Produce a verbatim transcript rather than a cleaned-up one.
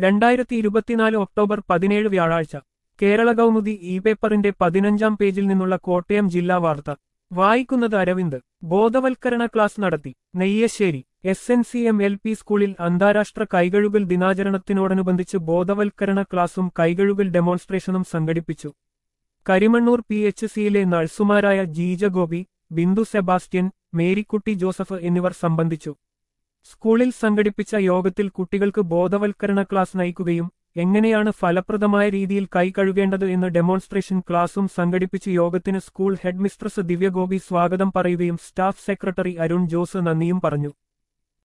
രണ്ടായിരത്തി ഇരുപത്തിനാല് ഒക്ടോബർ പതിനേഴ് വ്യാഴാഴ്ച കേരള കൗമുദി ഇ പേപ്പറിന്റെ പതിനഞ്ചാം പേജിൽ നിന്നുള്ള കോട്ടയം ജില്ലാ വാർത്ത വായിക്കുന്നത് അരവിന്ദ്. ബോധവൽക്കരണ ക്ലാസ് നടത്തി Neyyasseri. S N C M L P സ്കൂളിൽ അന്താരാഷ്ട്ര കൈകഴുകൽ ദിനാചരണത്തിനോടനുബന്ധിച്ച് ബോധവൽക്കരണ ക്ലാസും കൈകഴുകൽ ഡെമോൺസ്ട്രേഷനും സംഘടിപ്പിച്ചു. കരിമണ്ണൂർ പി എച്ച് സിയിലെ നഴ്സുമാരായ ജീജ ഗോപി, ബിന്ദു സെബാസ്റ്റ്യൻ, മേരിക്കുട്ടി ജോസഫ് എന്നിവർ സംബന്ധിച്ചു. സ്കൂളിൽ സംഘടിപ്പിച്ച യോഗത്തിൽ കുട്ടികൾക്ക് ബോധവൽക്കരണ ക്ലാസ് നയിക്കുകയും എങ്ങനെയാണ് ഫലപ്രദമായ രീതിയിൽ കൈ കഴുകേണ്ടത് എന്ന് ഡെമോൺസ്ട്രേഷൻ ക്ലാസും സംഘടിപ്പിച്ച് യോഗത്തിന് സ്കൂൾ ഹെഡ് മിസ്ട്രസ് ദിവ്യഗോപി സ്വാഗതം പറയുകയും സ്റ്റാഫ് സെക്രട്ടറി അരുൺ ജോസ് നന്ദിയും പറഞ്ഞു.